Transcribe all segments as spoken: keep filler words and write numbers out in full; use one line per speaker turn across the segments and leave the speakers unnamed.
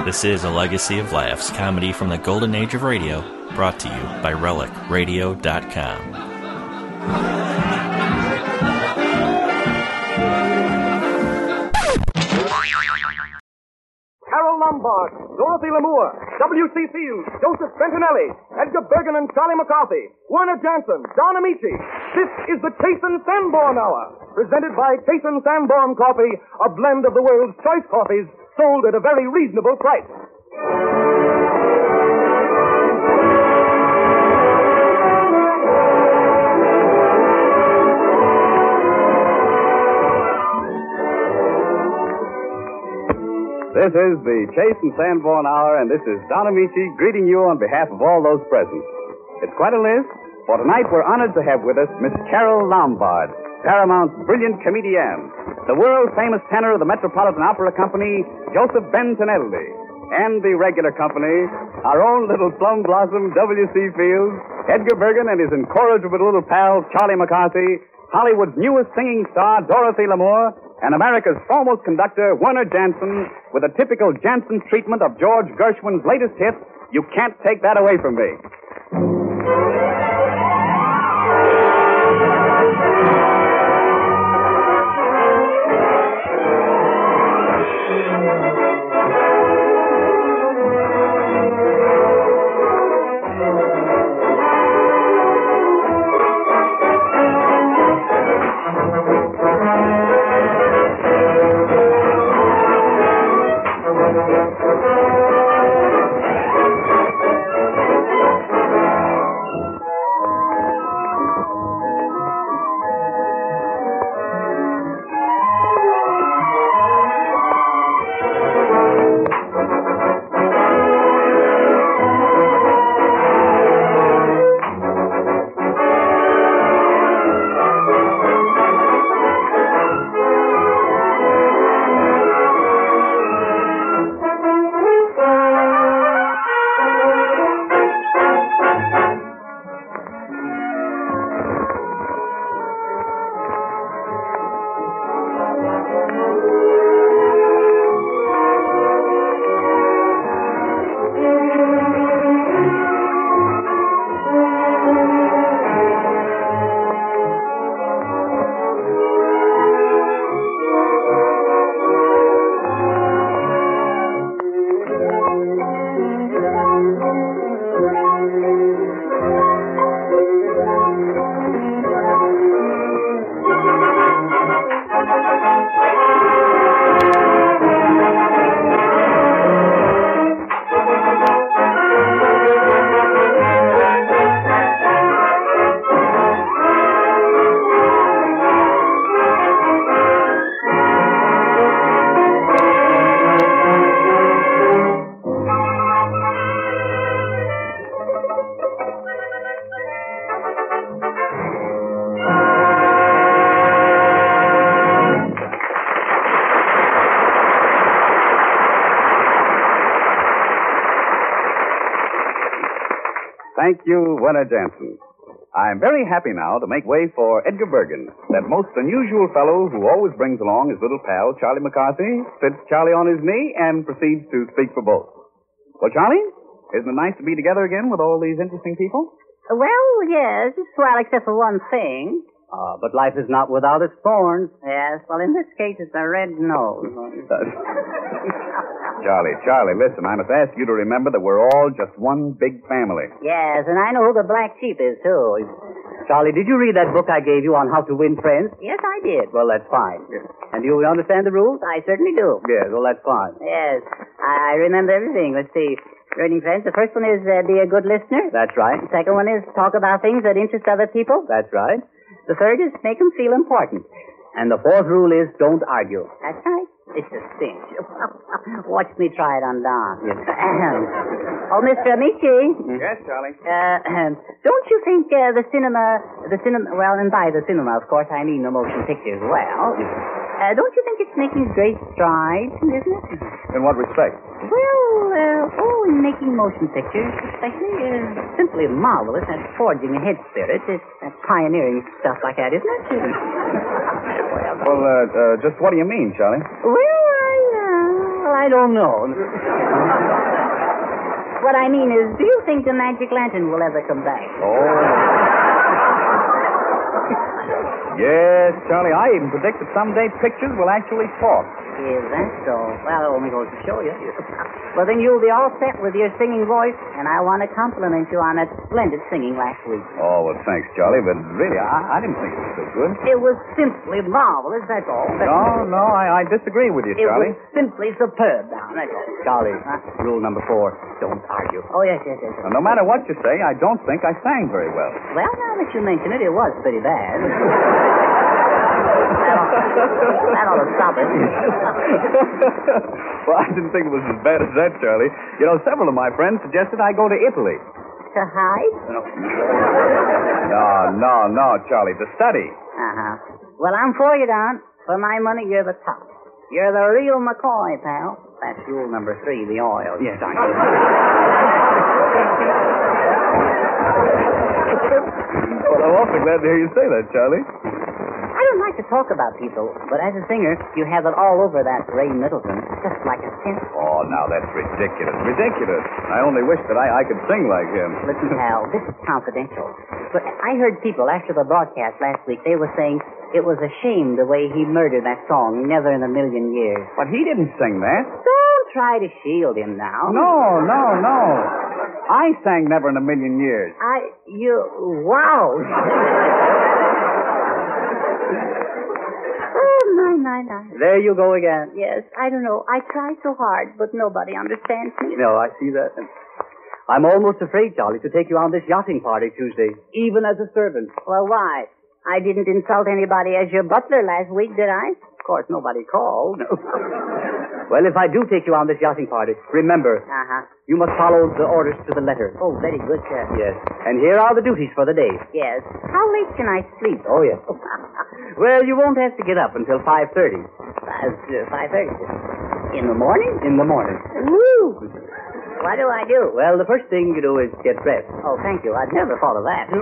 This is a legacy of laughs, comedy from the golden age of radio, brought to you by relic radio dot com.
Carol Lombard, Dorothy Lamour, W C Fields, Joseph Bentinelli, Edgar Bergen and Charlie McCarthy, Werner Jansen, Don Amici. This is the Chase and Sanborn Hour, presented by Chase and Sanborn Coffee, a blend of the world's choice coffees, sold at a very reasonable price.
This is the Chase and Sanborn Hour, and this is Don Amici greeting you on behalf of all those present. It's quite a list, for tonight we're honored to have with us Miss Carol Lombard, Paramount's brilliant comedienne, the world-famous tenor of the Metropolitan Opera Company, Joseph Bentinelli, and the regular company, our own little plum blossom, W C Fields, Edgar Bergen and his incorrigible little pal, Charlie McCarthy, Hollywood's newest singing star, Dorothy Lamour, and America's foremost conductor, Werner Jansen, with a typical Jansen treatment of George Gershwin's latest hit, You Can't Take That Away From Me. Thank you, Werner Jansen. I'm very happy now to make way for Edgar Bergen, that most unusual fellow who always brings along his little pal, Charlie McCarthy, sits Charlie on his knee, and proceeds to speak for both. Well, Charlie, isn't it nice to be together again with all these interesting people?
Well, yes, well, except for one thing.
Uh, but life is not without its thorns.
Yes, well, in this case, it's a red nose.
Charlie, Charlie, listen, I must ask you to remember that we're all just one big family.
Yes, and I know who the black sheep is, too.
Charlie, did you read that book I gave you on how to win friends?
Yes, I did.
Well, that's fine.
Yes.
And do you understand the rules?
I certainly do.
Yes, well, that's fine.
Yes, I remember everything. Let's see. Learning friends, the first one is uh, be a good listener.
That's right.
The second one is talk about things that interest other people.
That's right.
The third is make them feel important.
And the fourth rule is don't argue.
That's right. It's a cinch. Watch me try it on Don.
Yes.
Oh, Mister Amici.
Yes, Charlie.
Uh, don't you think uh, the cinema, the cinema, well, and by the cinema, of course, I mean the motion picture as well. Uh, don't you think it's making great strides in business?
In what respect?
Well, uh, oh, in making motion pictures, especially, uh, simply marvelous. That forging ahead spirit, it's that pioneering stuff like that, isn't it?
Well, uh, uh, just what do you mean, Charlie?
Well, I, uh, well, I
I don't know.
What I mean is, do you think the magic lantern will ever come back?
Oh. Yes, Charlie, I even predict that someday pictures will actually talk.
Is that so? Well, it only goes to show you. Well, then you'll be all set with your singing voice, and I want to compliment you on that splendid singing last week.
Oh, well, thanks, Charlie, but really, I, I didn't think it was so good.
It was simply marvelous, that's all. That's
No, no, I, I disagree with you,
It
Charlie.
was simply superb, now, that's all.
Charlie,
Huh?
rule number four, don't argue.
Oh, yes, yes, yes.
Well, no matter what you say, I don't think I sang very well.
Well, now that you mention it, it was pretty bad. That ought, that ought to stop it.
Well, I didn't think it was as bad as that, Charlie. You know, several of my friends suggested I go to Italy.
To hide?
No, no, no, Charlie, to study.
Uh-huh. Well, I'm for you, Don. For my money, you're the top. You're the real McCoy, pal. That's rule number three, the oil.
Yes, I
Well, I'm awfully glad to hear you say that, Charlie.
I don't like to talk about people, but as a singer, you have it all over that Ray Middleton, just like a scent.
Oh, now that's ridiculous. Ridiculous. I only wish that I, I could sing like him.
Listen, pal, this is confidential. But I heard people after the broadcast last week, they were saying it was a shame the way he murdered that song, Never in a Million Years.
But he didn't sing that.
Don't try to shield him now.
No, no, no. I sang Never in a Million Years.
I, you, wow. Oh, my, my, my.
There you go again.
Yes, I don't know. I try so hard, but nobody understands me.
No, I see that. I'm almost afraid, Charlie, to take you on this yachting party Tuesday, even as a servant.
Well, why? I didn't insult anybody as your butler last week, did I?
Of course, nobody called. Well, if I do take you on this yachting party, remember,
Uh-huh.
you must follow the orders to the letter.
Oh, very good, sir.
Yes. And here are the duties for the day.
Yes. How late can I sleep?
Oh, yes. Well, you won't have to get up until five thirty.
five thirty. In the morning?
In the morning.
Woo! What do I do?
Well, the first thing you do is get dressed.
Oh, thank you. I'd never thought of that.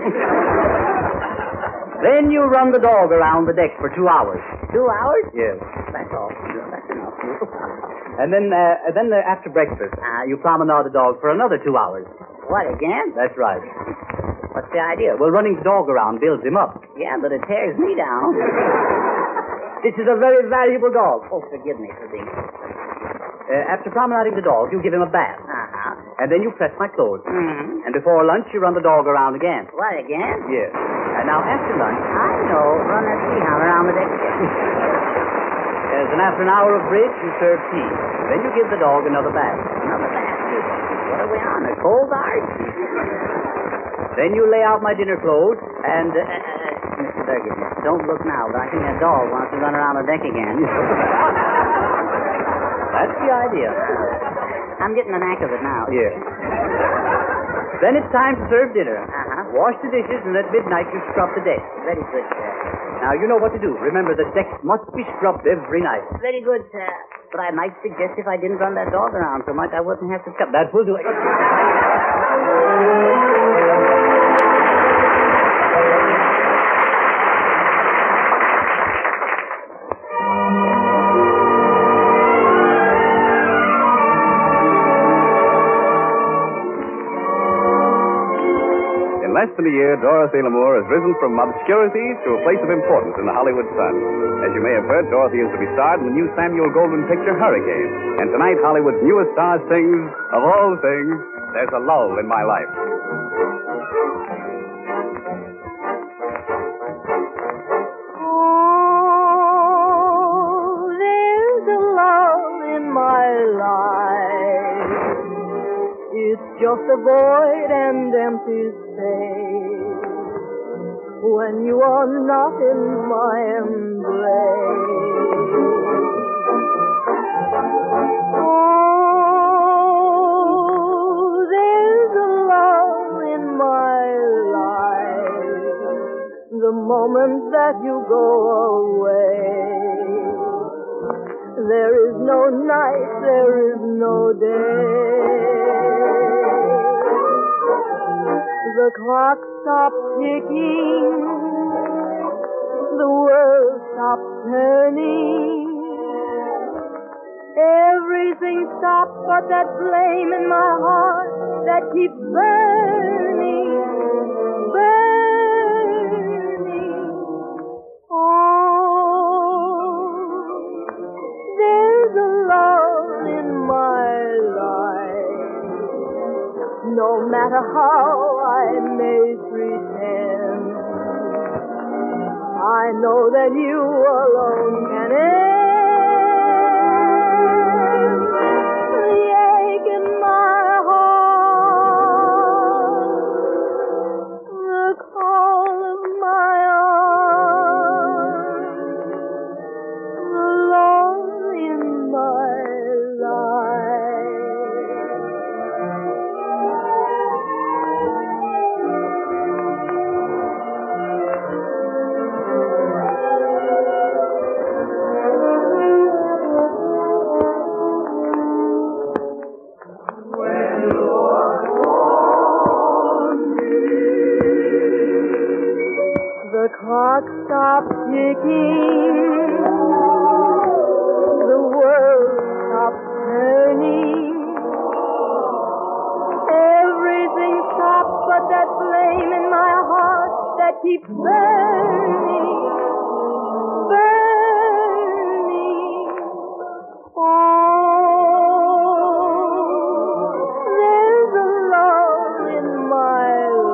Then you run the dog around the deck for two hours.
Two hours?
Yes.
That's all. That's enough.
And then, uh, then uh, after breakfast, uh, you promenade the dog for another two hours.
What, again?
That's right.
What's the idea?
Well, running the dog around builds him up.
Yeah, but it tears me down.
This is a very valuable dog.
Oh, forgive me for being...
Uh, after promenading the dog, you give him a bath.
Uh-huh.
And then you press my clothes.
Mm-hmm.
And before lunch, you run the dog around again.
What, again?
Yes. And now after lunch,
I know. Run that seahound around the deck again.
yes, and after an hour of bridge, you serve tea. Then you give the dog another bath.
Another bath. What are we on, a cold guard?
Then you lay out my dinner clothes, and... Uh,
Uh, uh, Mister Burgess, don't look now, but I think that dog wants to run around the deck again.
That's the idea.
I'm getting the knack of it now.
Yes. Then it's time to serve dinner.
Uh-huh.
Wash the dishes, and at midnight you scrub the deck.
Very good, sir.
Now, you know what to do. Remember, the deck must be scrubbed every night.
Very good, sir. But I might suggest if I didn't run that dog around so much, I wouldn't have to scrub.
That will do it.
In less than a year, Dorothy Lamour has risen from obscurity to a place of importance in the Hollywood sun. As you may have heard, Dorothy is to be starred in the new Samuel Goldwyn picture, Hurricane. And tonight, Hollywood's newest star sings, of all things, There's a Lull in My Life.
Oh, there's a lull in my life. It's just a void and empty space when you are not in my embrace. Oh, there's a lull in my life the moment that you go away. There is no night, there is no day. The clock stops ticking, the world stops turning. Every Everything stops but that flame in my heart that keeps burning, burning. Oh, there's a love in my life. No matter how I may pretend, I know that you alone can end. The clock stops ticking, the world stops turning, everything stops but that flame in my heart that keeps burning, burning. Oh, there's a love in my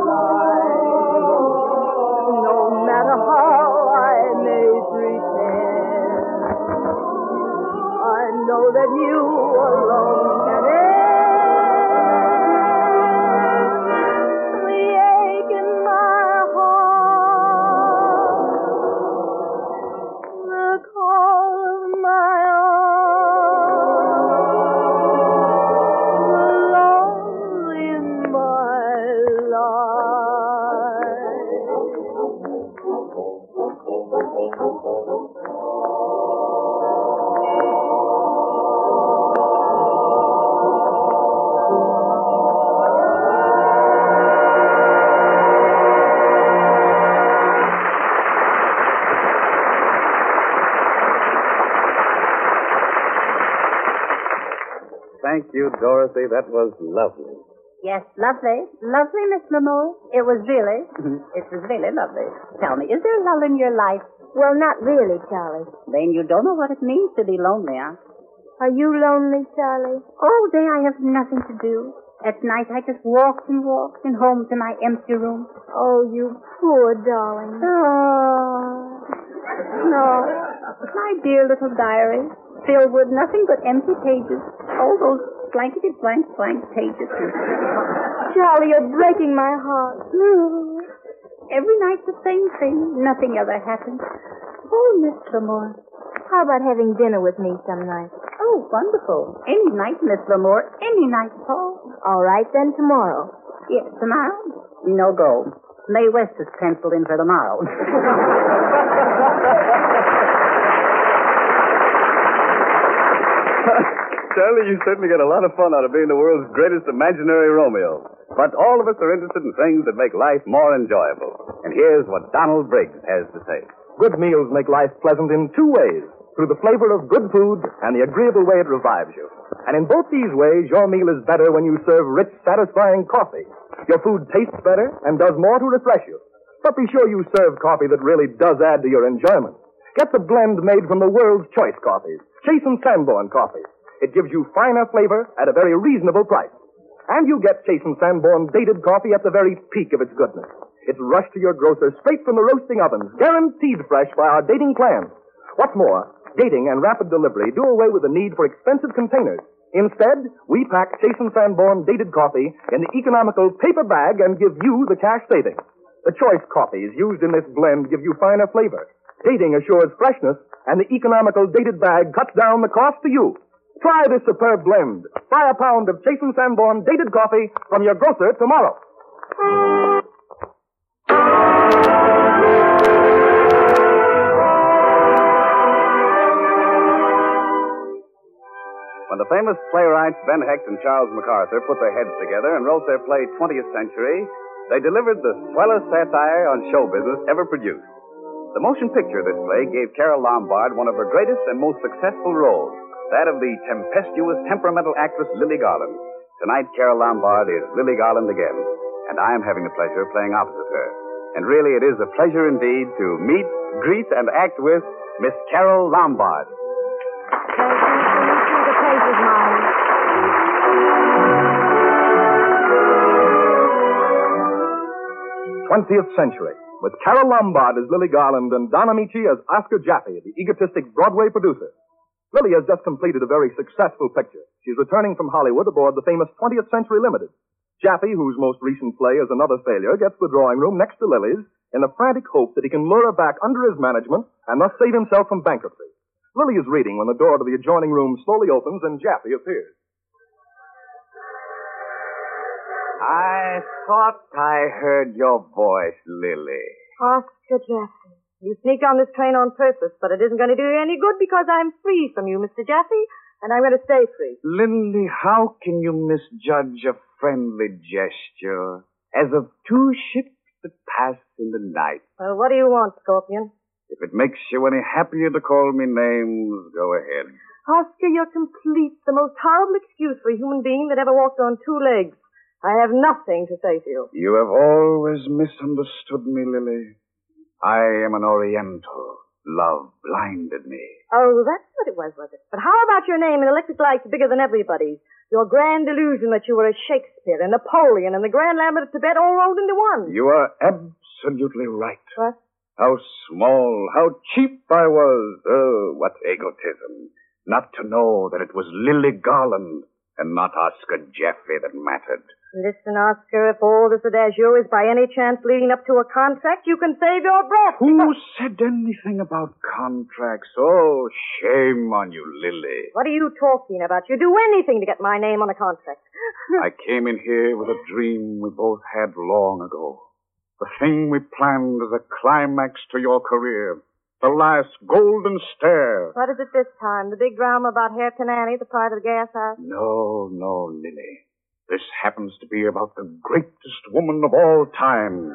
that you alone can end the ache in my heart, the call of my own, the love in my
Thank you, Dorothy. That was lovely.
Yes, lovely. Lovely, Miss Lamore. It was really, it was really lovely. Tell me, is there love in your life?
Well, not really, Charlie.
Then you don't know what it means to be lonely, huh?
Are you lonely, Charlie?
All day I have nothing to do. At night I just walked and walked and home to my empty room.
Oh, you poor darling.
Oh, no. My dear little diary, filled with nothing but empty pages. All those blankety blank blank pages.
Charlie, you're breaking my heart.
No. Every night the same thing. Nothing ever happens. Oh, Miss Lamore.
How about having dinner with me some night?
Oh, wonderful. Any night, Miss Lamore. Any night at all.
All right, then tomorrow.
Yes, tomorrow? No go. Mae West is penciled in for tomorrow.
Charlie, you certainly get a lot of fun out of being the world's greatest imaginary Romeo. But all of us are interested in things that make life more enjoyable. And here's what Donald Briggs has to say.
Good meals make life pleasant in two ways. Through the flavor of good food and the agreeable way it revives you. And in both these ways, your meal is better when you serve rich, satisfying coffee. Your food tastes better and does more to refresh you. But be sure you serve coffee that really does add to your enjoyment. Get the blend made from the world's choice coffees, Chase and Sanborn coffee. It gives you finer flavor at a very reasonable price. And you get Chase and Sanborn dated coffee at the very peak of its goodness. It's rushed to your grocer straight from the roasting ovens, guaranteed fresh by our dating plan. What's more, dating and rapid delivery do away with the need for expensive containers. Instead, we pack Chase and Sanborn dated coffee in the economical paper bag and give you the cash savings. The choice coffees used in this blend give you finer flavor. Dating assures freshness, and the economical dated bag cuts down the cost to you. Try this superb blend. Buy a pound of Chase and Sanborn dated coffee from your grocer tomorrow.
When the famous playwrights Ben Hecht and Charles MacArthur put their heads together and wrote their play twentieth Century, they delivered the swellest satire on show business ever produced. The motion picture of this play gave Carole Lombard one of her greatest and most successful roles. that of the tempestuous, temperamental actress Lily Garland. Tonight, Carol Lombard is Lily Garland again, and I am having the pleasure of playing opposite her. And really, it is a pleasure indeed to meet, greet, and act with Miss Carol Lombard.
The place is mine.
twentieth Century, with Carol Lombard as Lily Garland and Don Amici as Oscar Jaffe, the egotistic Broadway producer. Lily has just completed a very successful picture. She's returning from Hollywood aboard the famous twentieth Century Limited. Jaffe, whose most recent play is another failure, gets the drawing room next to Lily's in the frantic hope that he can lure her back under his management and thus save himself from bankruptcy. Lily is reading when the door to the adjoining room slowly opens and Jaffe appears.
I thought I heard your voice, Lily.
Oscar Jaffe. You sneaked on this train on purpose, but it isn't going to do you any good because I'm free from you, Mister Jaffe, and I'm going to stay free.
Lily, how can you misjudge a friendly gesture as of two ships that pass in the night?
Well, what do you want, Scorpion?
If it makes you any happier to call me names, go ahead.
Oscar, you're complete, the most horrible excuse for a human being that ever walked on two legs. I have nothing to say to you.
You have always misunderstood me, Lily. I am an Oriental. Love blinded me.
Oh, that's what it was, was it? But how about your name in electric lights bigger than everybody's? Your grand illusion that you were a Shakespeare, a Napoleon, and the Grand Lambert of Tibet all rolled into one.
You are absolutely right.
What?
How small, how cheap I was. Oh, what egotism. Not to know that it was Lily Garland and not Oscar Jaffe that mattered.
Listen, Oscar, if all this adagio is by any chance leading up to a contract, you can save your breath.
Who said anything about contracts? Oh, shame on you, Lily.
What are you talking about? You'd do anything to get my name on a contract.
I came in here with a dream we both had long ago. The thing we planned as a climax to your career. The last golden stare.
What is it this time? The big drama about Hair Canani, the pride of the gas house?
No, no, Lily. This happens to be about the greatest woman of all time.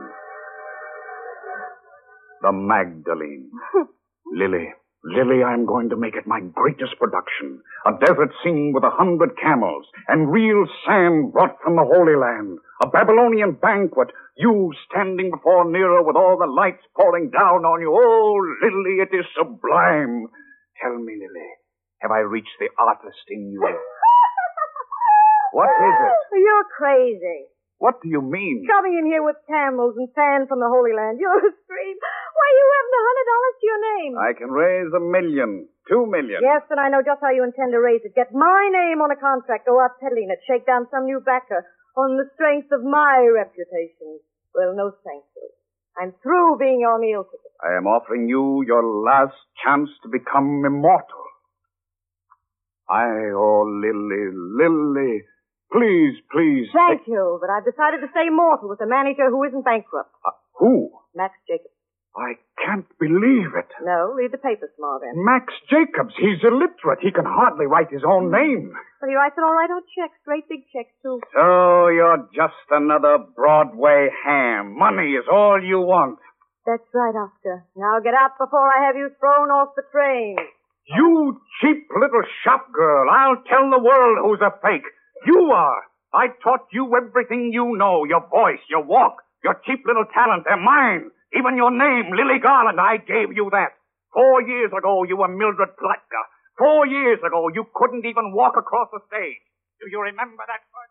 The Magdalene. Lily, Lily, I'm going to make it my greatest production. A desert scene with a hundred camels and real sand brought from the Holy Land. A Babylonian banquet. You standing before Nero with all the lights pouring down on you. Oh, Lily, it is sublime. Tell me, Lily, have I reached the artist in you? What is it?
You're crazy.
What do you mean?
Coming in here with camels and sand from the Holy Land. You're a stream. Why, you haven't a hundred dollars to your name.
I can raise a million. Two million.
Yes, and I know just how you intend to raise it. Get my name on a contract. Go out peddling it. Shake down some new backer on the strength of my reputation. Well, no thank you. I'm through being your meal ticket.
I am offering you your last chance to become immortal. I, oh, Lily, Lily... Please, please.
Thank you, but I've decided to stay mortal with a manager who isn't bankrupt.
Uh, who?
Max Jacobs.
I can't believe it.
No, read the paper, small then.
Max Jacobs, he's illiterate. He can hardly write his own name.
But he writes it all right on checks, great big checks, too.
So you're just another Broadway ham. Money is all you want.
That's right, Oscar. Now get out before I have you thrown off the train.
You cheap little shop girl. I'll tell the world who's a fake. You are. I taught you everything you know. Your voice, your walk, your cheap little talent. They're mine. Even your name, Lily Garland, I gave you that. Four years ago, you were Mildred Platka. Four years ago, you couldn't even walk across the stage. Do you remember that much?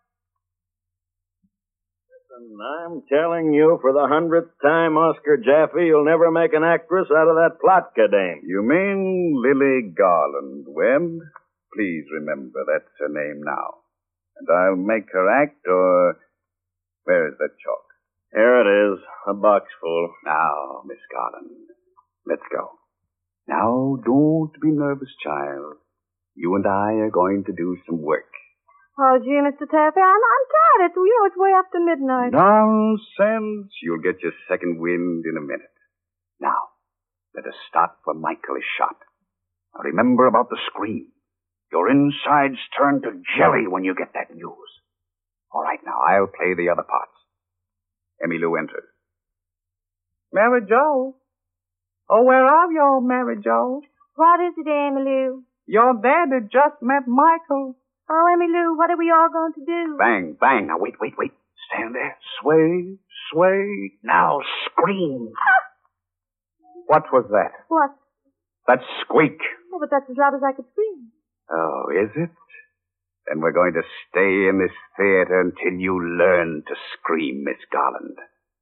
Listen, I'm telling you for the hundredth time, Oscar Jaffe, you'll never make an actress out of that Platka dame.
You mean Lily Garland, Webb? Please remember that's her name now. And I'll make her act, or... Where is that chalk?
Here it is, a box full.
Now, Miss Garland, let's go. Now, don't be nervous, child. You and I are going to do some work.
Oh, gee, Mister Taffy, I'm, I'm tired. It's, you know, it's way after midnight.
Nonsense. You'll get your second wind in a minute. Now, let us start where Michael is shot. Now, remember about the scream. Your insides turn to jelly when you get that news. All right, now, I'll play the other parts. Emmylou enters.
Mary Jo. Oh, where are you, Mary Jo?
What is it, Emmylou?
Your daddy just met Michael.
Oh, Emmylou, what are we all going to do?
Bang, bang. Now, wait, wait, wait. Stand there. Sway, sway. Now, scream. What was that?
What?
That squeak.
Oh, but that's as loud as I could scream.
Oh, is it? Then we're going to stay in this theater until you learn to scream, Miss Garland.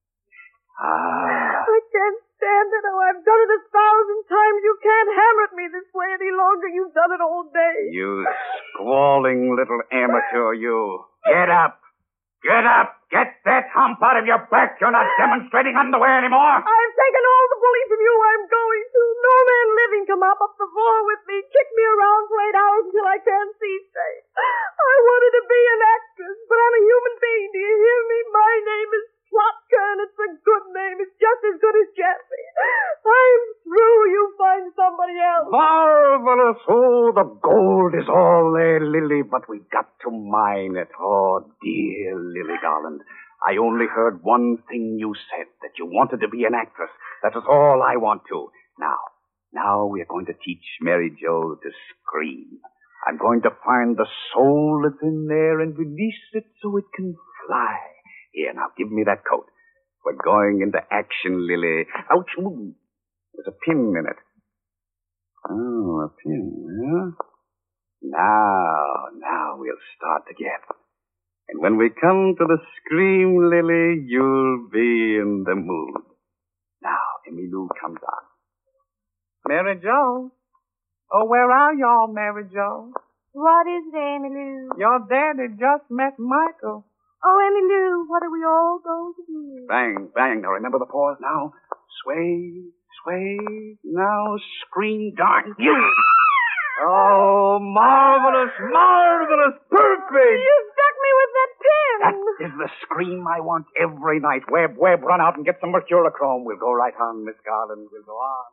Ah.
I can't stand it. Oh, I've done it a thousand times. You can't hammer at me this way any longer. You've done it all day.
You squalling little amateur, you. Get up. Get up. Get that hump out of your back. You're not demonstrating underwear anymore.
I've taken all the bullying from you. I'm going to. No man living can mop up the floor with me, kick me around for eight hours until I can't see straight. I wanted to be an actress, but I'm a human being. Do you hear me? My name is Slotka, and it's a good name. It's just as good as Jeffrey. I'm through. You find somebody else.
Marvelous. Oh, the gold is all there, Lily, but we got to mine it. Oh, dear Lily Garland. I only heard one thing you said, that you wanted to be an actress. That is all I want to. Now, now we're going to teach Mary Jo to scream. I'm going to find the soul that's in there and release it so it can fly. Here, now, give me that coat. We're going into action, Lily. Ouch! Ooh. There's a pin in it. Oh, a pin, huh? Now, now we'll start again. And when we come to the scream, Lily, you'll be in the mood. Now, Emmylou comes on.
Mary Jo. Oh, where are y'all, Mary Jo?
What is it, Emmylou?
Your daddy just met Michael.
Oh, Emmylou, what are we all going to do?
Bang, bang. Now, remember the pause now. Sway, sway. Now, scream, darn you. Oh, marvelous, marvelous, perfect.
You stuck me with that pin.
That is the scream I want every night. Webb, Webb, run out and get some mercurochrome. We'll go right on, Miss Garland. We'll go on.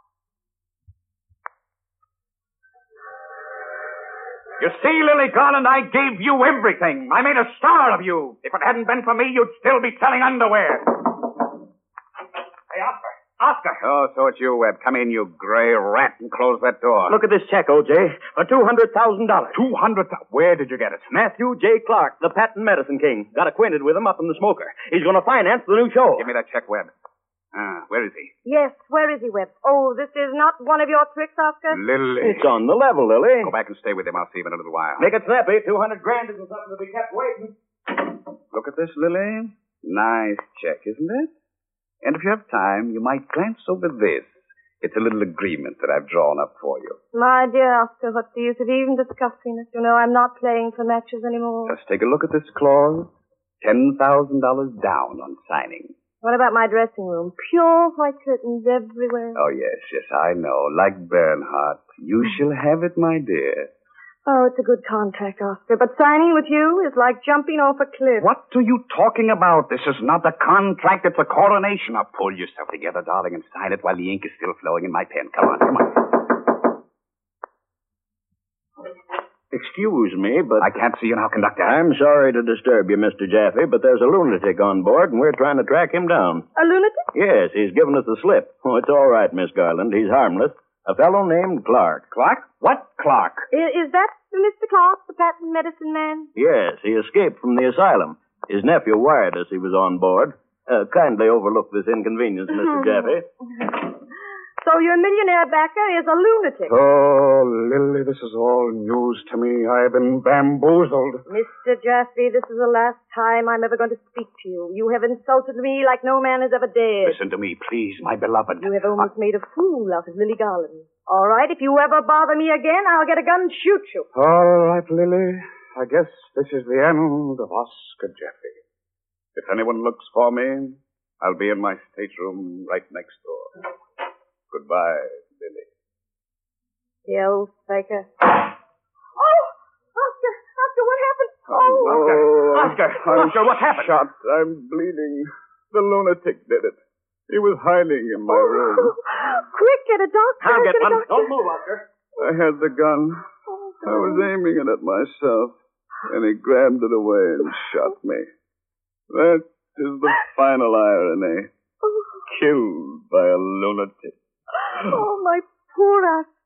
You see, Lily Garland, I gave you everything. I made a star of you. If it hadn't been for me, you'd still be selling underwear. Hey, Oscar. Oscar. Oh, so it's you, Webb. Come in, you gray rat, and close that door.
Look at this check, O J, for two hundred thousand dollars.
Two hundred thousand? Where did you get it?
Matthew J. Clark, the patent medicine king. Got acquainted with him up in the smoker. He's going to finance the new show.
Give me that check, Webb. Ah, where is he?
Yes, where is he, Webb? Oh, this is not one of your tricks, Oscar?
Lily.
It's on the level, Lily.
Go back and stay with him. I'll see him in a little while.
Make it snappy. Two hundred grand isn't something to be kept waiting.
Look at this, Lily. Nice check, isn't it? And if you have time, you might glance over this. It's a little agreement that I've drawn up for you.
My dear Oscar, what's the use of even discussing it? You know, I'm not playing for matches anymore.
Just take a look at this clause. Ten thousand dollars down on signing.
What about my dressing room? Pure white curtains everywhere.
Oh, yes, yes, I know. Like Bernhardt. You shall have it, my dear.
Oh, it's a good contract, Oscar. But signing with you is like jumping off a cliff.
What are you talking about? This is not a contract. It's a coronation. Now, pull yourself together, darling, and sign it while the ink is still flowing in my pen. Come on, come on.
Excuse me, but...
I can't see you now, conductor.
I'm sorry to disturb you, Mister Jaffe, but there's a lunatic on board, and we're trying to track him down.
A lunatic?
Yes, he's given us the slip. Oh, it's all right, Miss Garland. He's harmless. A fellow named Clark.
Clark? What Clark?
Is, is that Mister Clark, the patent medicine man?
Yes, he escaped from the asylum. His nephew wired us he was on board. Uh, kindly overlook this inconvenience, Mister Jaffe.
So your millionaire backer is a lunatic.
Oh, Lily, this is all news to me. I've been bamboozled.
Mister Jaffe, this is the last time I'm ever going to speak to you. You have insulted me like no man has ever dared.
Listen to me, please, my beloved.
You have almost I... made a fool out of Lily Garland. All right, if you ever bother me again, I'll get a gun and shoot you.
All right, Lily. I guess this is the end of Oscar Jaffe. If anyone looks for me, I'll be in my stateroom right next door. Goodbye, Lily.
The old faker. Oh! Oscar! Oscar, what happened? Oh!
Oscar!
Oscar! Oscar, what happened?
Shot. I'm bleeding. The lunatic did it. He was hiding in my room.
Quick, get a doctor.
I'll get,
get
one. Don't move, Oscar.
I had the gun.
Oh,
I was aiming it at myself, and he grabbed it away and shot me. That is the final irony. Killed by a lunatic.
Oh, my poor Oscar.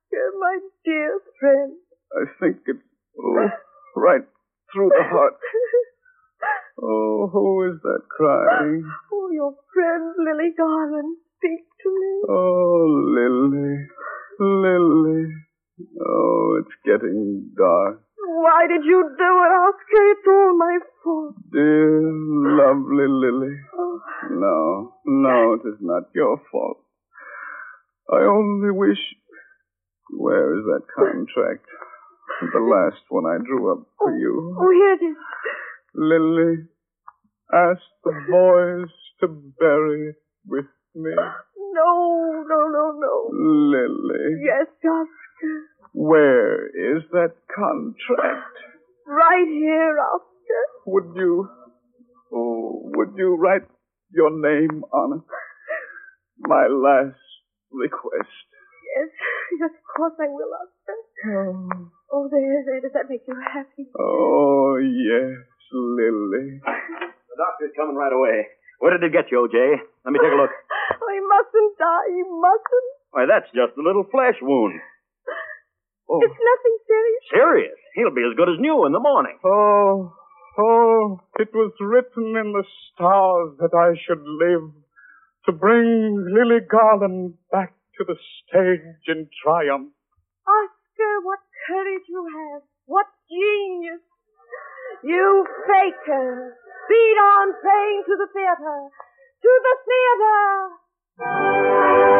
Oscar, my dear friend.
I think it's oh, right through the heart. Oh, who is that crying?
Oh, your friend, Lily Garland. Speak to me.
Oh, Lily. Lily. Oh, it's getting dark.
Why did you do it, Oscar? It's all my fault.
Dear, lovely Lily.
Oh.
No, no, it is not your fault. I only wish... Where is that contract? The last one I drew up for you.
Oh, here it is.
Lily, ask the boys to bury it with me.
No, no, no, no.
Lily.
Yes, Oscar.
Where is that contract?
Right here, Oscar.
Would you... Oh, would you write your name on it? My last request.
Yes, yes, of course I will, Oscar. Oh, oh there, there. Does that make you happy?
Oh, yes, Lily.
The doctor's coming right away. Where did it get you, O J? Let me take a look.
Oh, he mustn't die. He mustn't.
Why, that's just a little flesh wound.
Oh. It's nothing serious.
Serious? He'll be as good as new in the morning.
Oh, oh, it was written in the stars that I should live to bring Lily Garland back to the stage in triumph.
Oscar, what courage you have. What genius. You faker. Speed on playing to the theater. To the theater.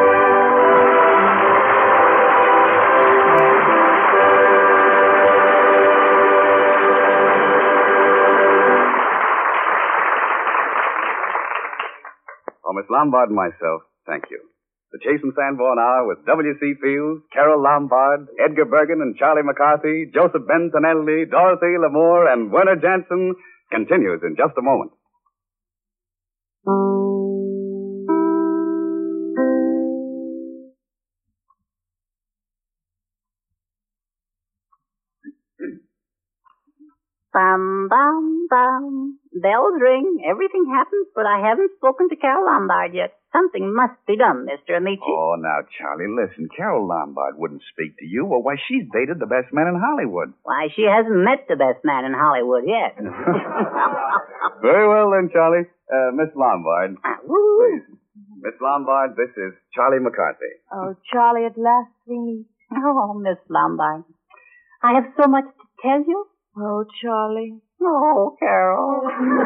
For Miss Lombard and myself, thank you. The Chase and Sanborn Hour with W C. Fields, Carol Lombard, Edgar Bergen and Charlie McCarthy, Joseph Bentonelli, Dorothy Lamour, and Werner Jansen continues in just a moment.
Bum, bum, bum. Bells ring. Everything happens, but I haven't spoken to Carol Lombard yet. Something must be done, Mister Amici.
Oh, now, Charlie, listen. Carol Lombard wouldn't speak to you. Well, why, she's dated the best man in Hollywood.
Why, she hasn't met the best man in Hollywood yet.
Very well, then, Charlie. Uh, Miss Lombard.
Uh,
please. Miss Lombard, this is Charlie McCarthy.
Oh, Charlie, at last we meet.
Oh, Miss Lombard. I have so much to tell you.
Oh, Charlie.
Oh, Carol.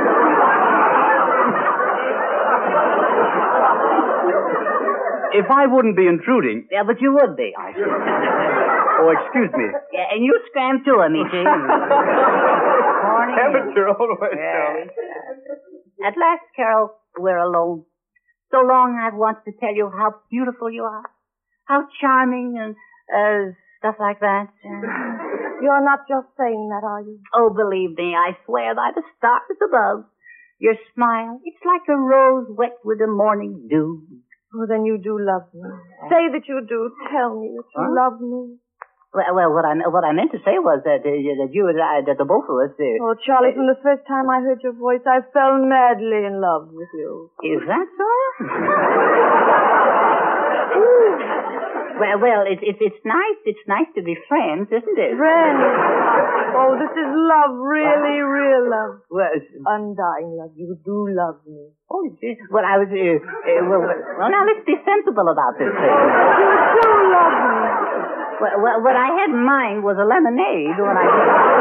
If I wouldn't be intruding...
Yeah, but you would be.
I should. Oh, excuse me.
Yeah, and you scram too, Amici.
Have it your own way,
yeah.
Charlie.
At last, Carol, we're alone. So long I've wanted to tell you how beautiful you are. How charming and uh, stuff like that.
You're not just saying that, are you?
Oh, believe me, I swear by the stars above. Your smile, it's like a rose wet with the morning dew.
Oh, then you do love me. Say that you do. Tell me that you
huh?
love me.
Well, well, what I what I meant to say was that uh, that you and I, that the both of us. Uh,
oh, Charlie, from the first time I heard your voice, I fell madly in love with you.
Is that so? Well, well, it's it's it's nice. It's nice to be friends, isn't it?
Friends. Oh, this is love, really, uh, real love.
Well,
undying love. You do love me.
Oh, gee. Well, I was. Uh, uh, well, well, now let's be sensible about this thing.
You do love me.
Well, well, what I had in mind was a lemonade when I.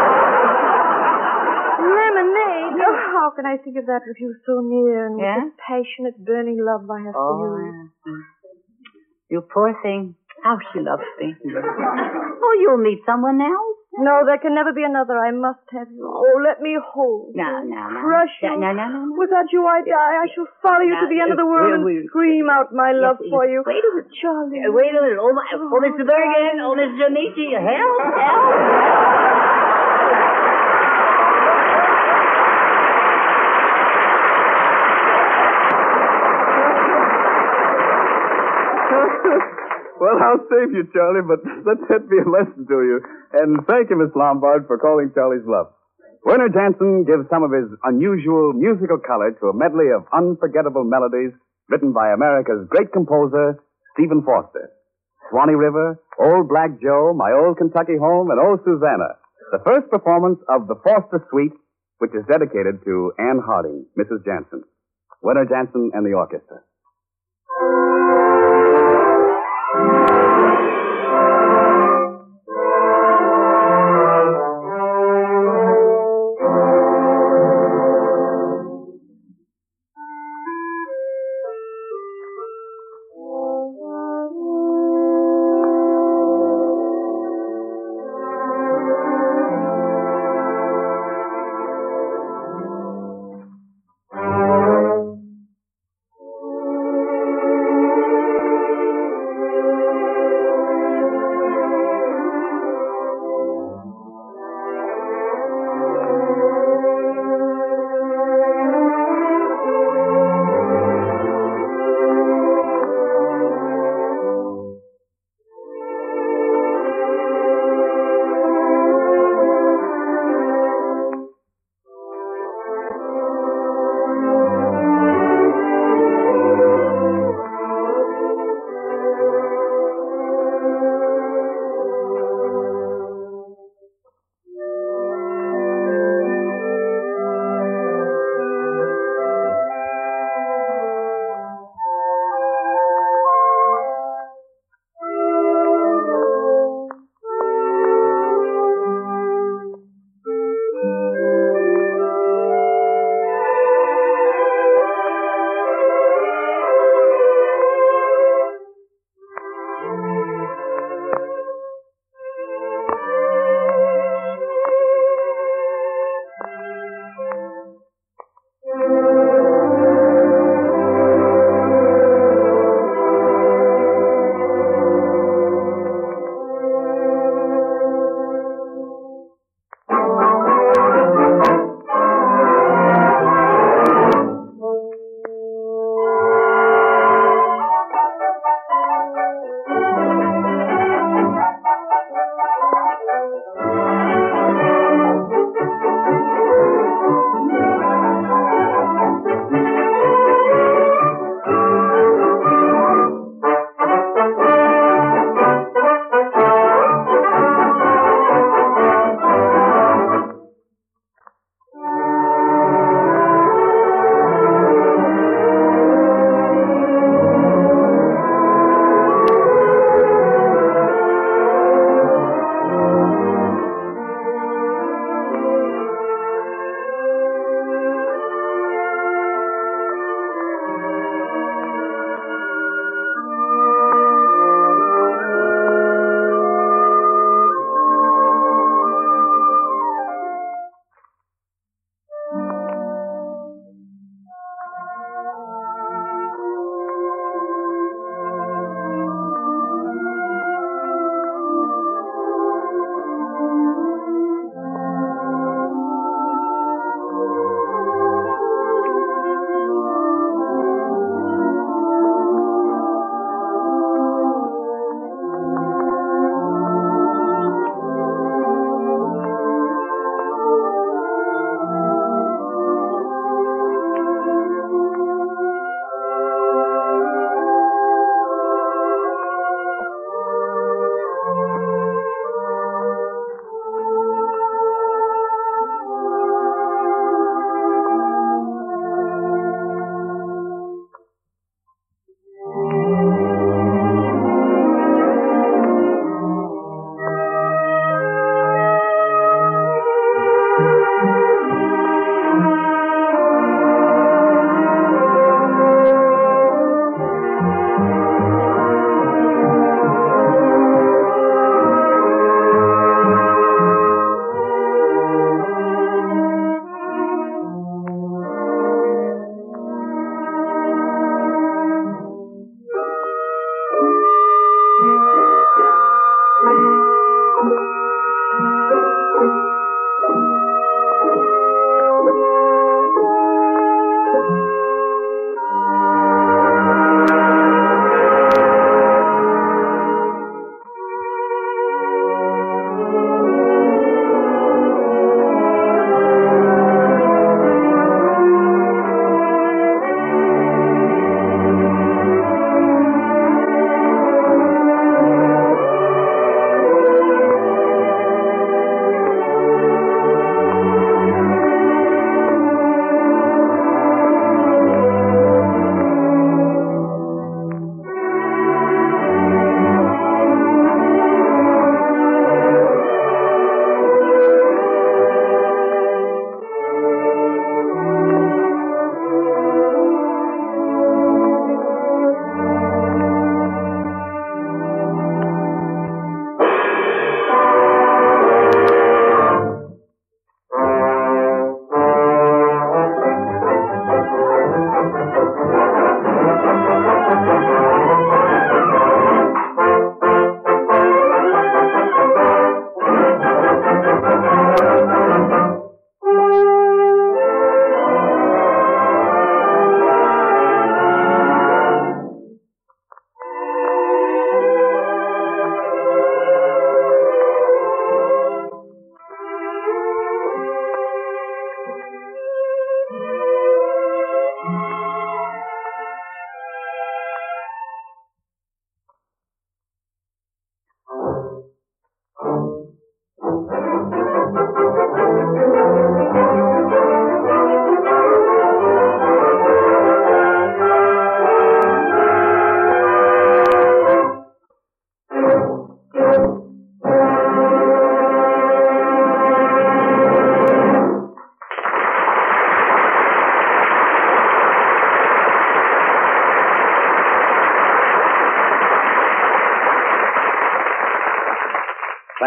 Lemonade? Oh, how can I think of that with you so near and
yeah?
with the passionate, burning love I have
oh,
for you?
Yeah. You poor thing. How she loves me. Oh, you'll meet someone else?
No, there can never be another. I must have you. Oh, let me hold
no,
you.
No, no,
Crush
no.
you.
No, no, no, no.
Without you, I die. I shall follow you
no,
to the end of the world
we, we,
and scream out my love
yes,
for you.
Wait a minute.
Charlie.
Uh, wait a minute. Oh, my, oh, oh Mister Bergen. Oh, Mister Amici. Help, help.
Well, I'll save you, Charlie, but let that be a lesson to you. And thank you, Miss Lombard, for calling Charlie's bluff. Werner Jansen gives some of his unusual musical color to a medley of unforgettable melodies written by America's great composer, Stephen Foster. Swanee River, Old Black Joe, My Old Kentucky Home, and Oh Susanna. The first performance of the Foster Suite, which is dedicated to Anne Harding, Missus Jansen. Winter Jansen and the orchestra.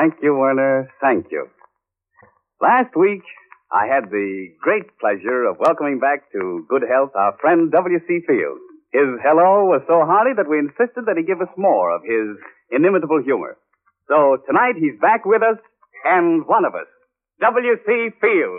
Thank you, Werner. Thank you. Last week, I had the great pleasure of welcoming back to good health our friend W C. Fields. His hello was so hearty that we insisted that he give us more of his inimitable humor. So tonight he's back with us, and one of us, W C. Fields.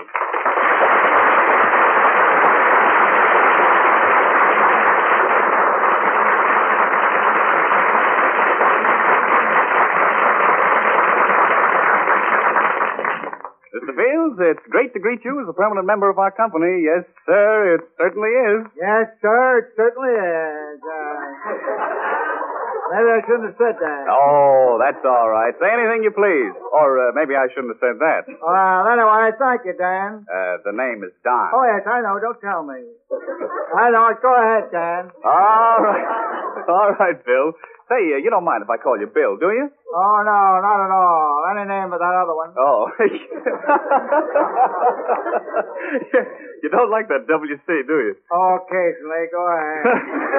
Mister Fields, it's great to greet you as a permanent member of our company. Yes, sir, it certainly is.
Yes, sir, it certainly is. Uh, maybe I shouldn't have said that.
Oh, that's all right. Say anything you please. Or uh, maybe I shouldn't have said that.
Well, anyway, thank you, Dan.
Uh, the name is Don.
Oh, yes, I know. Don't tell me. I know. Go ahead, Dan.
All right. All right, Bill. Say, uh, you don't mind if I call you Bill, do you?
Oh, no, not at all. Any name but that other one.
Oh. You don't like that W C, do you?
Occasionally. Go ahead.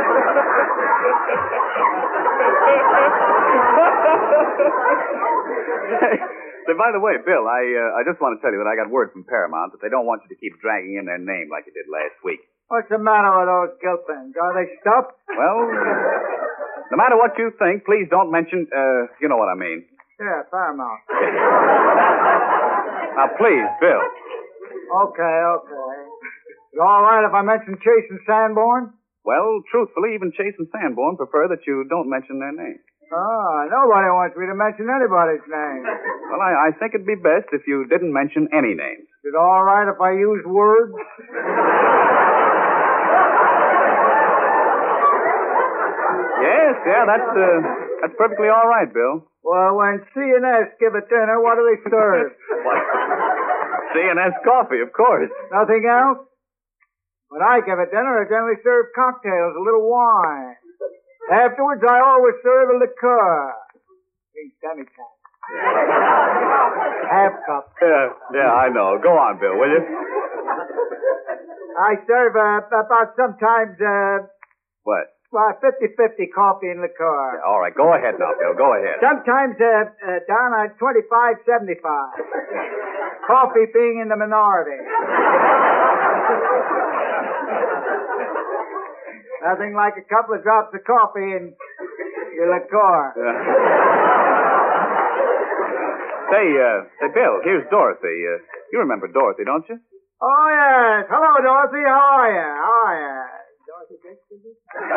Say, by the way, Bill, I uh, I just want to tell you that I got word from Paramount that they don't want you to keep dragging in their name like you did last week.
What's the matter with those guilt things? Are they stuffed?
Well, no matter what you think, please don't mention, uh, you know what I mean.
Yeah, Paramount.
Now, please, Bill.
Okay, okay. You all right if I mention Chase and Sanborn?
Well, truthfully, even Chase and Sanborn prefer that you don't mention their name.
Ah, nobody wants me to mention anybody's name.
Well, I, I think it'd be best if you didn't mention any names.
Is it all right if I use words?
Yes, yeah, that's uh, that's perfectly all right, Bill.
Well, when C and S give a dinner, what do they serve?
What? C and S coffee, of course.
Nothing else? When I give a dinner, I generally serve cocktails, a little wine. Afterwards, I always serve a liqueur. Means demi-tax. Half cup.
Yeah, yeah, I know. Go on, Bill, will you?
I serve uh, about sometimes, uh,
What?
well, fifty-fifty coffee and liqueur.
Yeah, all right, go ahead now, Bill. Go ahead.
Sometimes, uh, uh, down at twenty-five seventy-five. Coffee being in the minority. Nothing like a couple of drops of coffee in your liqueur.
Yeah. Say, uh, say, Bill, here's Dorothy. Uh, you remember Dorothy, don't you?
Oh, yes. Hello, Dorothy. How are you? How are you? Dorothy Dixon?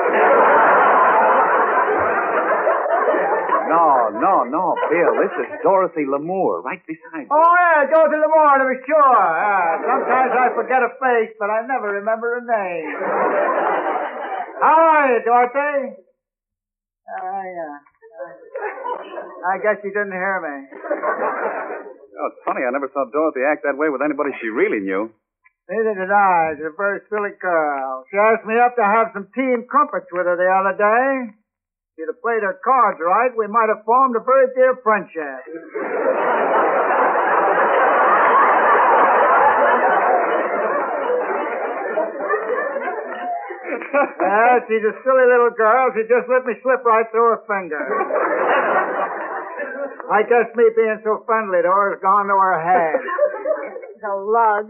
No, no, no, Bill. This is Dorothy Lamour, right beside you.
Oh, yeah, Dorothy Lamour, to be sure. Uh, sometimes I forget a face, but I never remember a name. How are you, Dorothy? Uh, yeah. I guess you didn't hear me.
Oh, it's funny. I never saw Dorothy act that way with anybody she really knew.
Neither did I. She's a very silly girl. She asked me up to have some tea and crumpets with her the other day. If she'd have played her cards right, we might have formed a very dear friendship. Yeah, she's a silly little girl. She just let me slip right through her finger. I guess me being so friendly to her has gone to her head.
The lug.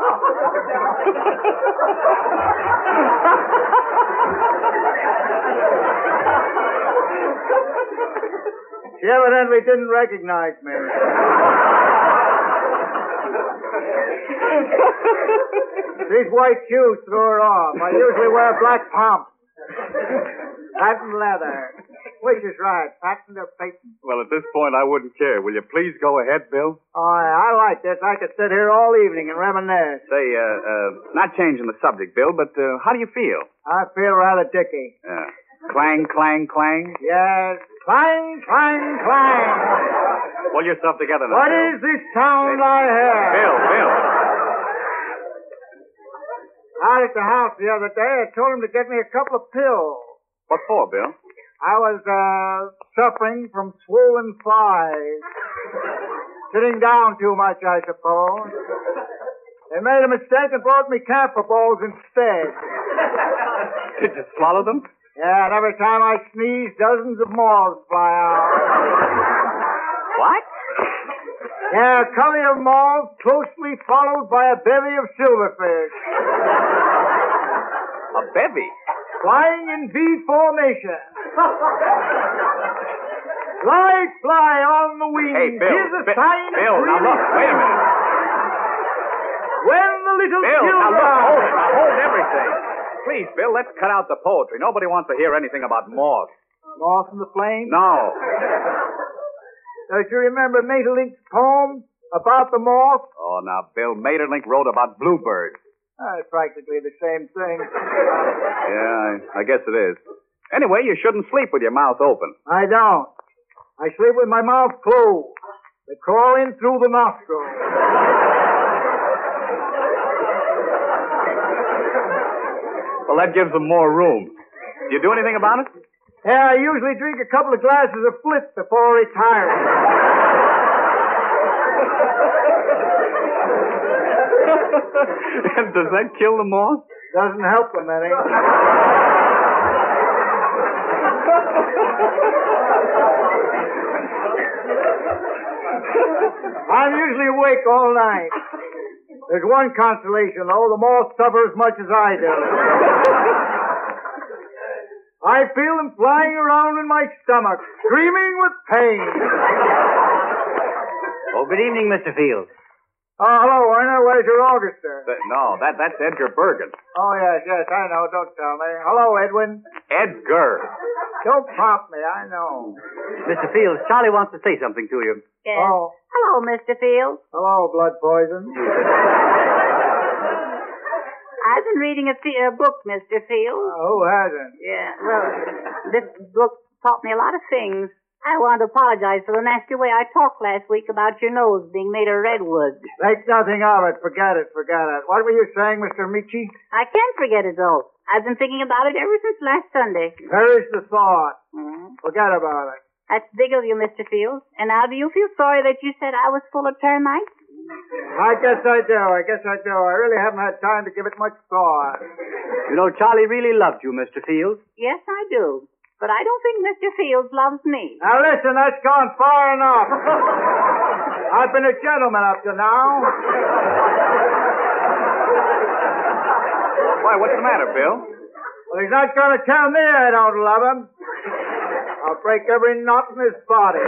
She evidently didn't recognize me. These white shoes threw her off. I usually wear black pumps. Patent leather. Which is right, patent or patent?
Well, at this point, I wouldn't care. Will you please go ahead, Bill?
Oh, I like this. I could sit here all evening and reminisce.
Say, uh, uh, not changing the subject, Bill, but uh, how do you feel?
I feel rather dicky.
Uh, clang, clang, clang?
Yes. Clang, clang, clang.
Pull yourself together now,
What
Bill.
is this sound I hear?
Bill, Bill.
Out at the house the other day, I told him to get me a couple of pills.
What for, Bill?
I was, uh, suffering from swollen thighs. Sitting down too much, I suppose. They made a mistake and brought me camphor balls instead.
Did you swallow them?
Yeah, and every time I sneeze, dozens of moths fly out.
What?
Yeah, a covey of moths closely followed by a bevy of silverfish.
A bevy?
Flying in V formation. Glide, fly on the wing.
Hey, Bill.
Here's a
Bi-
sign
Bill,
of
now look, wait a minute.
When the little
Bill,
children...
now look, hold it. Now hold everything. Please, Bill, let's cut out the poetry. Nobody wants to hear anything about moths.
Moth in the flame?
No.
Don't you remember Maeterlinck's poem about the moth?
Oh, now, Bill, Maeterlinck wrote about bluebirds.
Uh, it's practically the same thing.
Yeah, I, I guess it is. Anyway, you shouldn't sleep with your mouth open.
I don't. I sleep with my mouth closed. They crawl in through the nostrils.
Well, that gives them more room. Do you do anything about it?
Yeah, I usually drink a couple of glasses of flip before retiring.
And does that kill the moth?
Doesn't help them any. I'm usually awake all night. There's one consolation, though. The moths suffer as much as I do. I feel them flying around in my stomach, screaming with pain.
Oh, good evening, Mister Fields.
Oh, hello, Werner. Where's your Auguster?
Th- no, that that's Edgar Bergen.
Oh, yes, yes, I know. Don't tell me. Hello, Edwin.
Edgar.
Don't prompt me. I know.
Mister Fields, Charlie wants to say something to you.
Yes.
Oh.
Hello, Mister Fields.
Hello, blood poison.
I've been reading a, fe- a book, Mister Fields.
Uh, who hasn't?
Yeah, well, this book taught me a lot of things. I want to apologize for the nasty way I talked last week about your nose being made of redwood.
Make nothing of it. Forget it. Forget it. What were you saying, Mister Michi?
I can't forget it, though. I've been thinking about it ever since last Sunday.
Perish the thought.
Mm.
Forget about it.
That's big of you, Mister Fields. And now, do you feel sorry that you said I was full of termites?
I guess I do. I guess I do. I really haven't had time to give it much thought.
You know, Charlie really loved you, Mister Fields.
Yes, I do. But I don't think Mister Fields loves me.
Now listen, that's gone far enough. I've been a gentleman up to now.
Why, what's the matter, Bill?
Well, he's not going to tell me I don't love him. I'll break every knot in his body.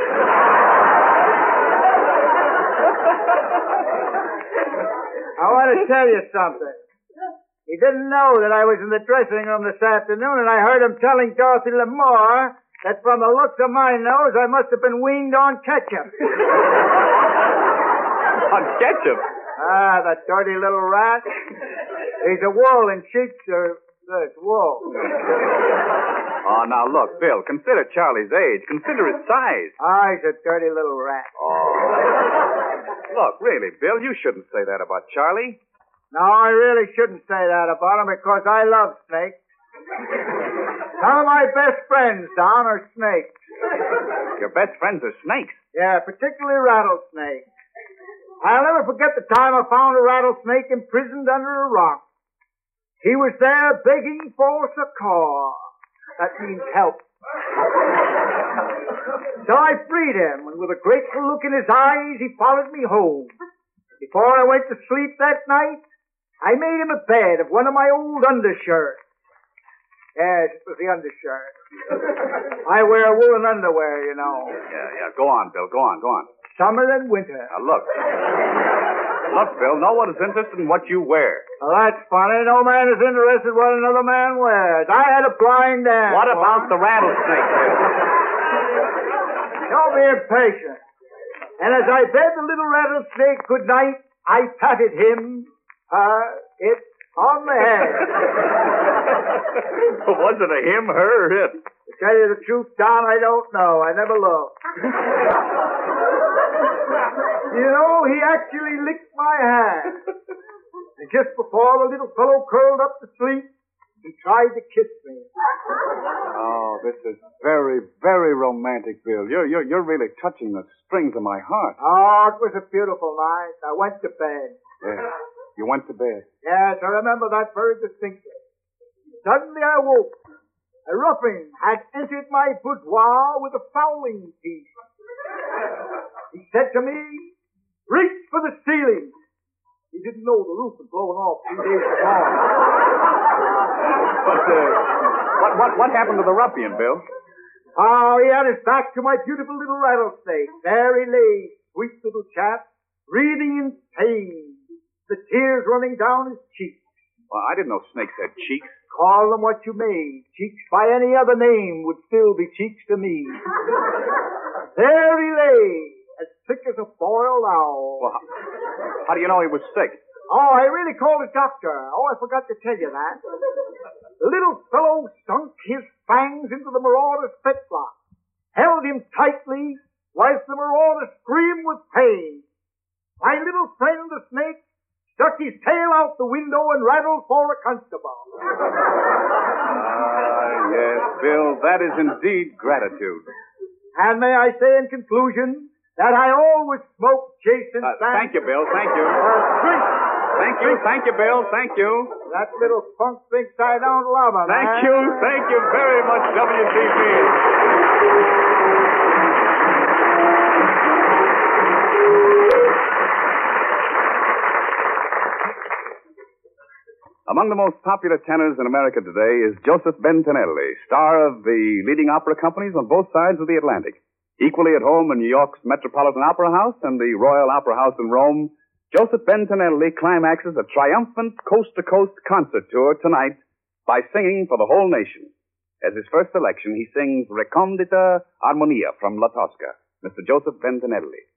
I want to tell you something. He didn't know that I was in the dressing room this afternoon, and I heard him telling Dorothy Lamore that from the looks of my nose, I must have been weaned on ketchup.
On ketchup?
Ah, that dirty little rat. He's a wool in sheep's, uh, uh, wool.
Oh, now look, Bill, consider Charlie's age. Consider his size.
Ah, he's a dirty little rat.
Oh. Look, really, Bill, you shouldn't say that about Charlie.
No, I really shouldn't say that about him because I love snakes. Some of my best friends, Don, are snakes.
Your best friends are snakes?
Yeah, particularly rattlesnakes. I'll never forget the time I found a rattlesnake imprisoned under a rock. He was there begging for succor. That means help. So I freed him, and with a grateful look in his eyes, he followed me home. Before I went to sleep that night, I made him a bed of one of my old undershirts. Yes, it was the undershirt. I wear woolen underwear, you know.
Yeah, yeah. Go on, Bill. Go on, go on.
Summer and winter.
Now, look. Look, Bill, no one is interested in what you wear.
Well, that's funny. No man is interested in what another man wears. I had a blind dance.
What about the rattlesnake, Bill?
Don't be impatient. And as I bade the little rattlesnake good night, I patted him, uh, it on the head.
Was it a him, her, or it?
To tell you the truth, Don, I don't know. I never looked. You know, he actually licked my hand. And just before the little fellow curled up to sleep, he tried to kiss me.
Oh, this is very, very romantic, Bill. You're, you're, you're really touching the strings of my heart.
Oh, it was a beautiful night. I went to bed.
Yeah. You went to bed.
Yes, I remember that very distinctly. Suddenly I woke. A ruffian had entered my boudoir with a fowling piece. He said to me, reached for the ceiling. He didn't know the roof had blown off two days before.
But, uh, what, what, what happened to the ruffian, Bill?
Oh, he had his back to my beautiful little rattlesnake. There he lay, sweet little chap, breathing in pain, the tears running down his cheeks.
Well, I didn't know snakes had cheeks.
Call them what you may. Cheeks by any other name would still be cheeks to me. There he lay, as sick as a boiled owl.
Well, how, how do you know he was sick?
Oh, I really called a doctor. Oh, I forgot to tell you that. The little fellow sunk his fangs into the marauder's fetlock, held him tightly, whilst the marauder screamed with pain. My little friend, the snake, stuck his tail out the window and rattled for a constable.
Ah, yes, Bill, that is indeed gratitude.
And may I say in conclusion that I always smoke Jason
Uh,
Sand-
thank you, Bill, thank you.
Uh, drink.
Thank you, thank you, Bill, thank you.
That little punk thinks I don't love him.
Thank
huh?
you, thank you very much, W C B. Among the most popular tenors in America today is Joseph Bentinelli, star of the leading opera companies on both sides of the Atlantic. Equally at home in New York's Metropolitan Opera House and the Royal Opera House in Rome, Joseph Bentinelli climaxes a triumphant coast-to-coast concert tour tonight by singing for the whole nation. As his first selection, he sings Recondita Armonia from La Tosca. Mister Joseph Bentinelli.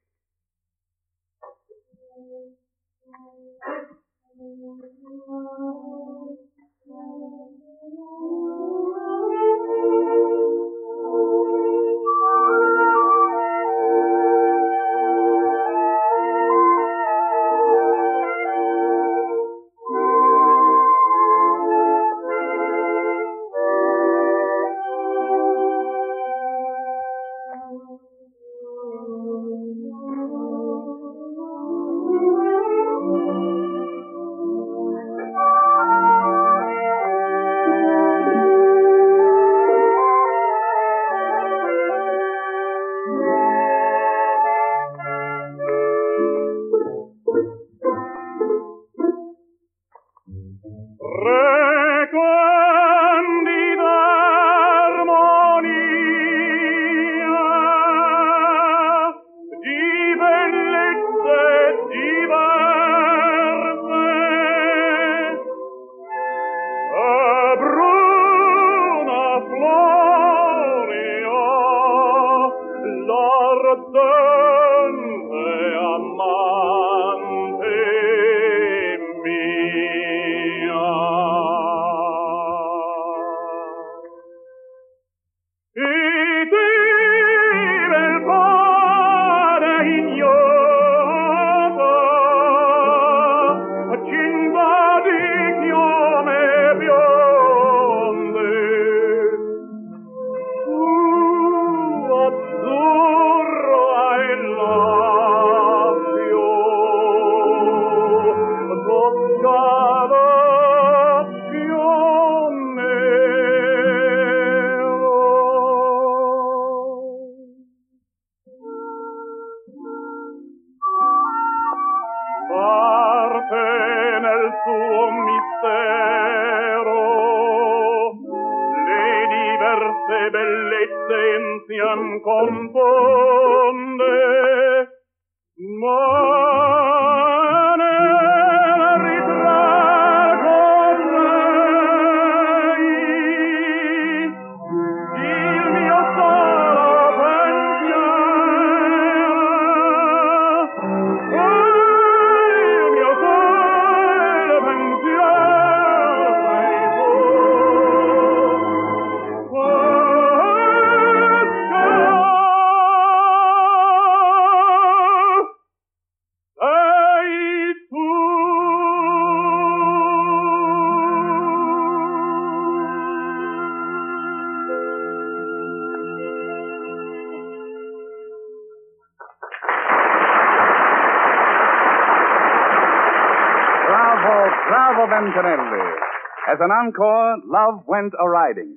Bravo, Bentinelli. As an encore, Love Went A-Riding.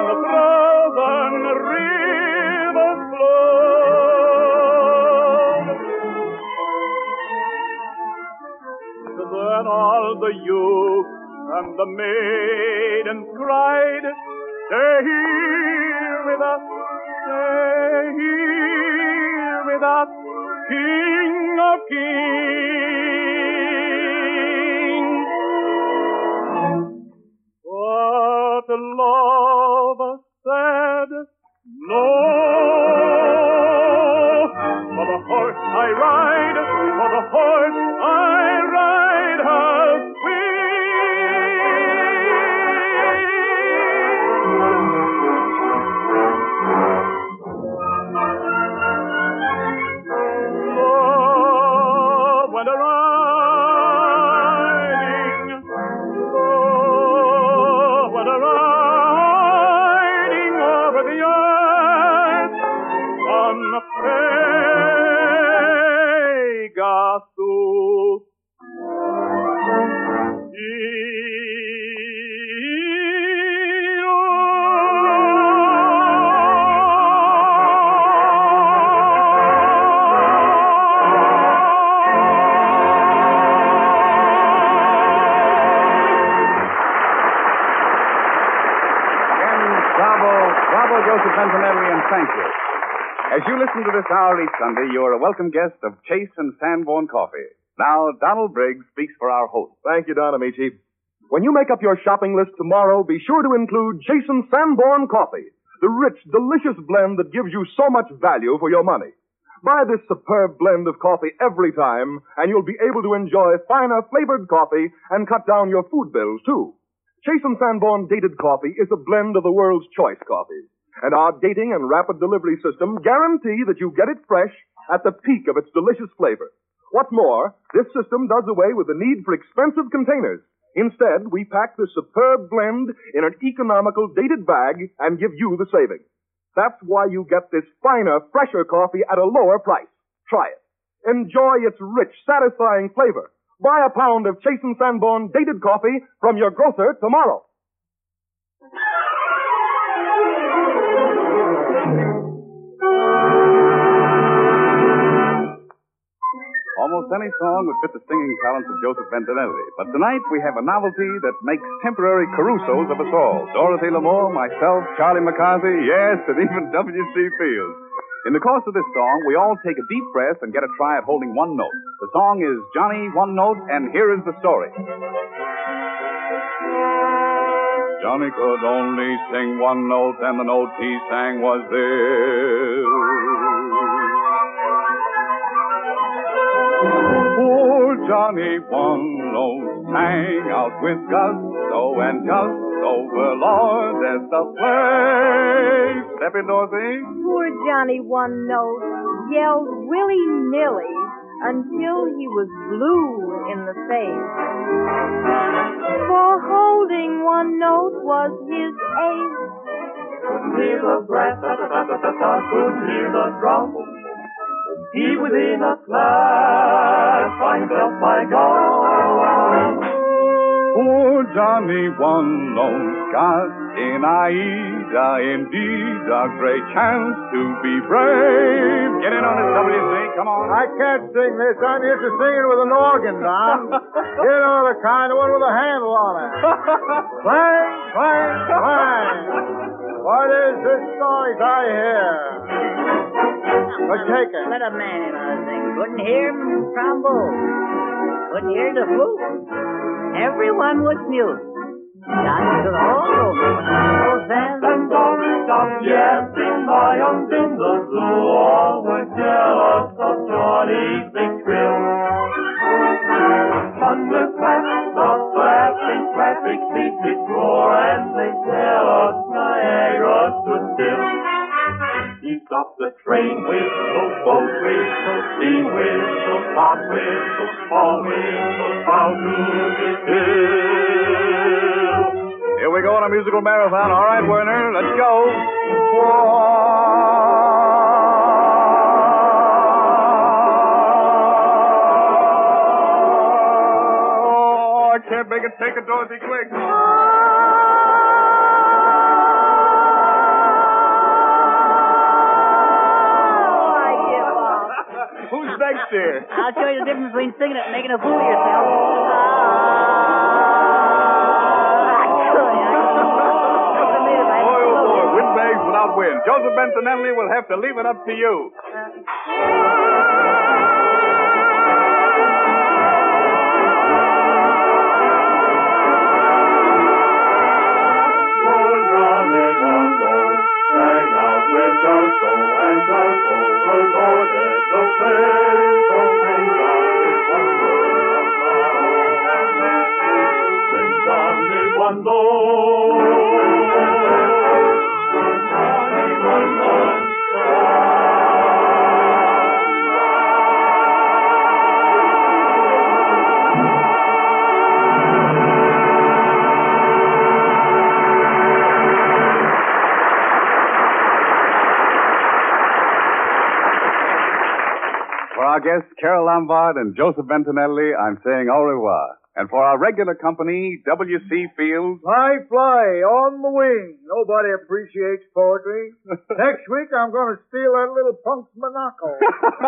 and the frozen rivers flowed. Then all the youth and the maidens cried, "Stay here with us, stay here with us, King of Kings." But love said, "No, for the horse I ride, for the horse I ride has Love went a-riding, love went a-riding over the earth on the Pegasus.
Bravo, Joseph Antonelli, and thank you. As you listen to this hour each Sunday, you are a welcome guest of Chase and Sanborn Coffee. Now, Donald Briggs speaks for our host.
Thank you, Don Amici. When you make up your shopping list tomorrow, be sure to include Chase and Sanborn Coffee, the rich, delicious blend that gives you so much value for your money. Buy this superb blend of coffee every time, and you'll be able to enjoy finer flavored coffee and cut down your food bills, too. Chase and Sanborn Dated Coffee is a blend of the world's choice coffees, and our dating and rapid delivery system guarantee that you get it fresh at the peak of its delicious flavor. What's more, this system does away with the need for expensive containers. Instead, we pack this superb blend in an economical dated bag and give you the savings. That's why you get this finer, fresher coffee at a lower price. Try it. Enjoy its rich, satisfying flavor. Buy a pound of Chase and Sanborn Dated Coffee from your grocer tomorrow.
Almost any song would fit the singing talents of Joseph Ventinelli. But tonight we have a novelty that makes temporary Carusos of us all. Dorothy Lamour, myself, Charlie McCarthy, yes, and even W C Fields. In the course of this song, we all take a deep breath and get a try at holding one note. The song is Johnny One Note, and here is the story. Johnny could only sing one note, and the note he sang was this. Poor Johnny One Note sang out with gusto, and just overlord as the place. Step in, Dorothy.
Poor Johnny One Note yelled willy-nilly until he was blue in the face. For holding one note was his ace. Couldn't hear the breath, couldn't hear the drum. He was in a class by himself, by God.
Poor Johnny One Note got in Aida, indeed, a great chance to be brave. Get in on it, W C, come on.
I can't sing this. I'm used to singing with an organ, Don. You know, the kind of one with a handle on it. Clang, clang, clang. What is this noise I hear? But take it.
Let a man sing. Couldn't hear him trombone. Couldn't hear the flute. Everyone was mute. Johnny could also stand
and don't stop yapping lions in the zoo. All were jealous of Johnny's big thrill. Thunderclaps, the flashing traffic beats its roar, and they tell us Niagara stood still. He stopped the train whistle, boat whistle, steam whistle, pop whistle, small whistle, bound to be still.
Here we go on a musical marathon. All right, Werner, let's go. Oh, I can't make it. Take it, Dorothy, quick.
dear.
I'll show you the difference between singing it and making a fool of yourself.
Boy, oh boy, windbags without wind. Joseph Bentonelli will have to leave it up to you. For our guests, Carol Lombard and Joseph Bentonelli, I'm saying au revoir. And for our regular company, W C Fields.
Fly, fly, on the wing. Nobody appreciates poetry. Next week, I'm going to steal that little punk's monocle.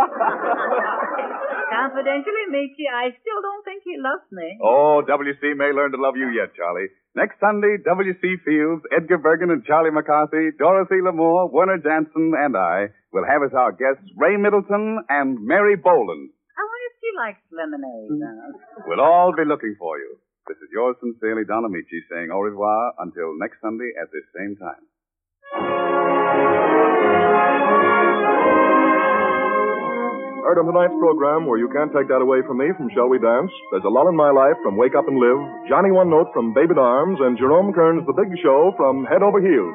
Confidentially, Michi, I still don't think he loves me.
Oh, W C may learn to love you yet, Charlie. Next Sunday, W C Fields, Edgar Bergen and Charlie McCarthy, Dorothy Lamour, Werner Jansen, and I will have as our guests Ray Middleton and Mary Boland.
I wonder if she likes lemonade. Uh.
We'll all be looking for you. This is yours sincerely, Don Amici, saying au revoir until next Sunday at this same time.
Heard on tonight's program, where you can't take that away from me, from Shall We Dance, there's A Lull in My Life from Wake Up and Live, Johnny One Note from Baby Arms, and Jerome Kern's The Big Show from Head Over Heels.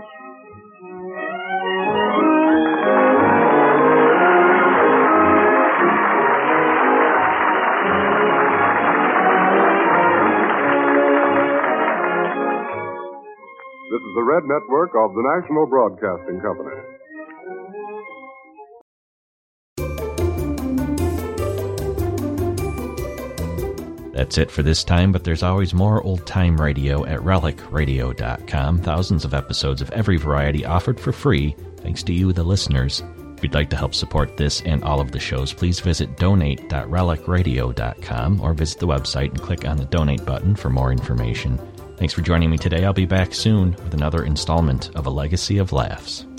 This is the Red Network of the National Broadcasting Company.
That's it for this time, but there's always more old-time radio at relic radio dot com. Thousands of episodes of every variety offered for free, thanks to you, the listeners. If you'd like to help support this and all of the shows, please visit donate dot relic radio dot com or visit the website and click on the donate button for more information. Thanks for joining me today. I'll be back soon with another installment of A Legacy of Laughs.